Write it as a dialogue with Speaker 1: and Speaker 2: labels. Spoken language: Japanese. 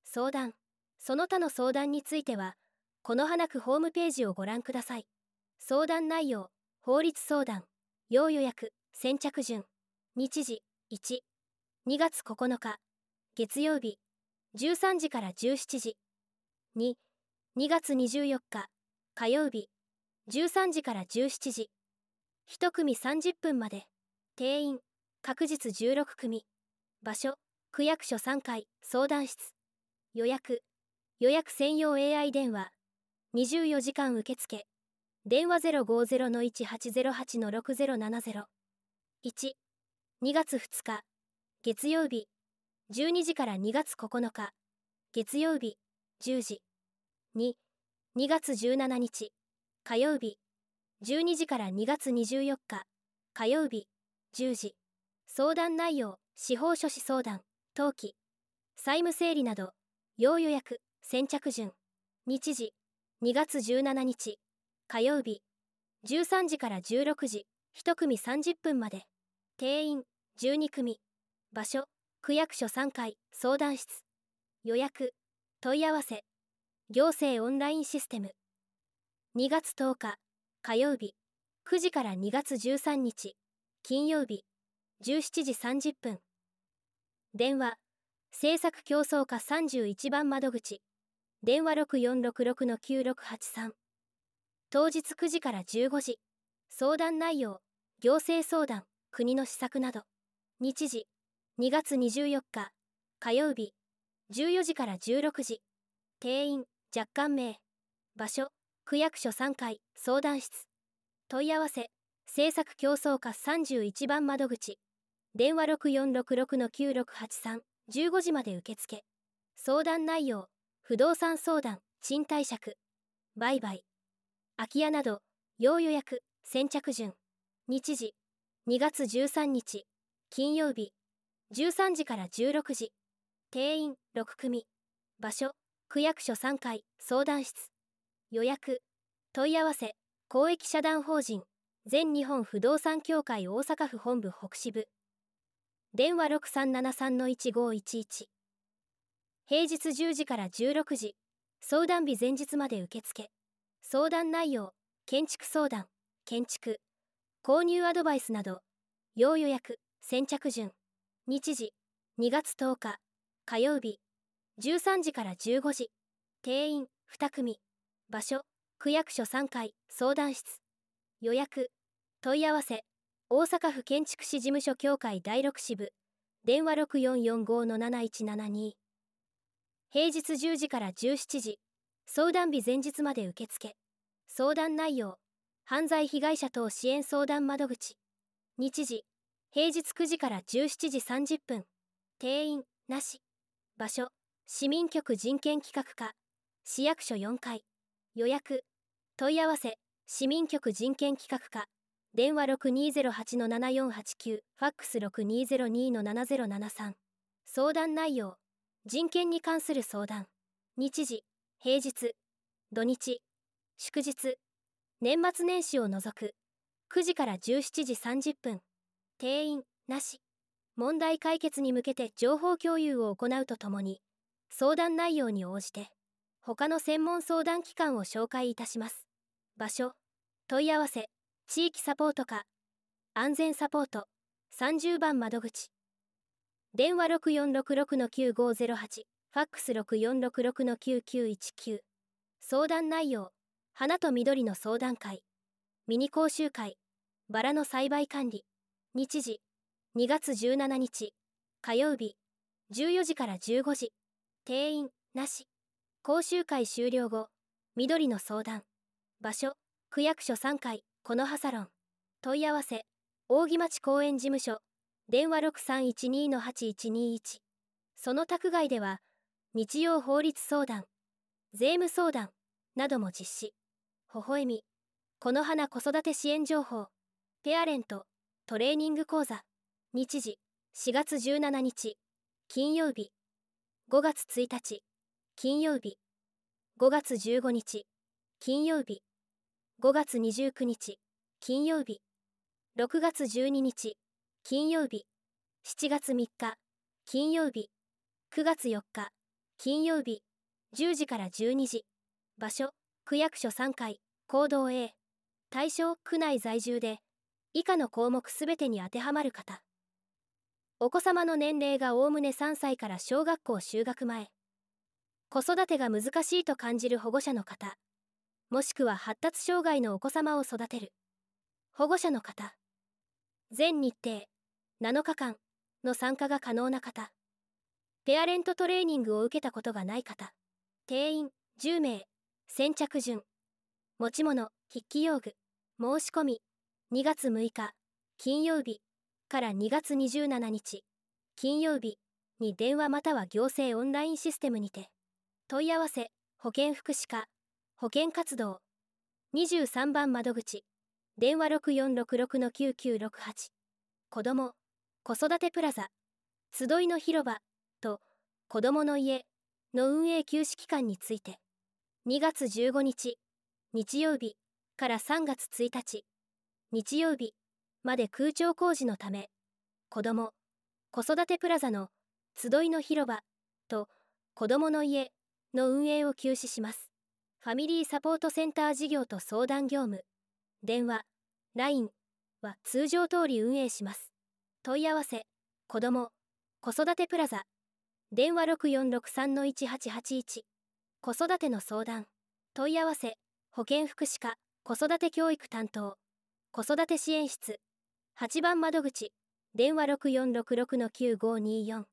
Speaker 1: 相談、その他の相談については、この花区ホームページをご覧ください。相談内容、法律相談、要予約、先着順、日時、1、2月9日、月曜日、13時から17時、2、2月24日、火曜日、13時から17時、1組30分まで、定員、各日16組、場所、区役所3階、相談室、予約専用 AI 電話、24時間受付、電話050-1808-6070。1、2月2日、月曜日、12時から2月9日、月曜日、10時。2、2月17日、火曜日、12時から2月24日、火曜日、10時。相談内容、司法書士相談、登記、債務整理など、要予約、先着順、日時、2月17日、火曜日、13時から16時、1組30分まで、定員、12組、場所、区役所3階、相談室、予約、問い合わせ、行政オンラインシステム。2月10日、火曜日、9時から2月13日、金曜日、17時30分。電話、政策競争課31番窓口、電話6466-9683。当日9時から15時、相談内容、行政相談、国の施策など。日時、2月24日、火曜日、14時から16時、定員、若干名、場所、区役所3階、相談室。問い合わせ、政策競争課31番窓口、電話6466-9683、15時まで受付。相談内容、不動産相談、賃貸借、売買、空き家など、要予約、先着順。日時、2月13日、金曜日、13時から16時。定員、6組。場所、区役所3階、相談室。予約、問い合わせ、公益社団法人、全日本不動産協会大阪府本部北支部。電話6373-1511。平日10時から16時、相談日前日まで受付。相談内容、建築相談、建築、購入アドバイスなど、要予約、先着順。日時、2月10日、火曜日、13時から15時。定員、2組。場所、区役所3階、相談室。予約、問い合わせ、大阪府建築士事務所協会第6支部。電話6445-7172。平日10時から17時。相談日前日まで受付。相談内容、犯罪被害者等支援相談窓口。日時、平日9時から17時30分。定員、なし。場所、市民局人権企画課、市役所4階。予約、問い合わせ、市民局人権企画課。電話6208-7489、ファックス6202-7073。相談内容、人権に関する相談。日時、平日、土日、祝日、年末年始を除く、9時から17時30分。定員、なし。問題解決に向けて情報共有を行うとともに、相談内容に応じて、他の専門相談機関を紹介いたします。場所、問い合わせ、地域サポート課、安全サポート、30番窓口。電話6466-9508、ファックス6466-9919。相談内容、花と緑の相談会、ミニ講習会、バラの栽培管理。日時、2月17日、火曜日、14時から15時。定員、なし。講習会終了後、緑の相談。場所、区役所3階、このはサロン。問い合わせ、扇町公園事務所。電話6312-8121。その宅外では、日曜法律相談、税務相談、なども実施。微笑み、この花子育て支援情報、ペアレント、トレーニング講座。日時、4月17日、金曜日。5月1日、金曜日。5月15日、金曜日。5月29日、金曜日。6月12日、金曜日。7月3日、金曜日。9月4日、 金曜日10時から12時。場所区役所3階。行動 A。対象区内在住で以下の項目すべてに当てはまる方。お子様の年齢がおおむね3歳から小学校就学前。子育てが難しいと感じる保護者の方、もしくは発達障害のお子様を育てる保護者の方。全日程7日間の参加が可能な方。ペアレントトレーニングを受けたことがない方。定員10名。先着順。持ち物筆記用具。申し込み2月6日金曜日から2月27日金曜日に電話または行政オンラインシステムにて。問い合わせ保健福祉課保健活動23番窓口電話6466-9968。子ども子育てプラザ集いの広場と子どもの家の運営休止期間について。2月15日日曜日から3月1日日曜日まで空調工事のため子ども子育てプラザの集いの広場と子どもの家の運営を休止します。ファミリーサポートセンター事業と相談業務電話 LINE は通常通り運営します。問い合わせ子ども子育てプラザ電話6463-1881。子育ての相談問い合わせ保健福祉課子育て教育担当子育て支援室8番窓口電話6466-9524。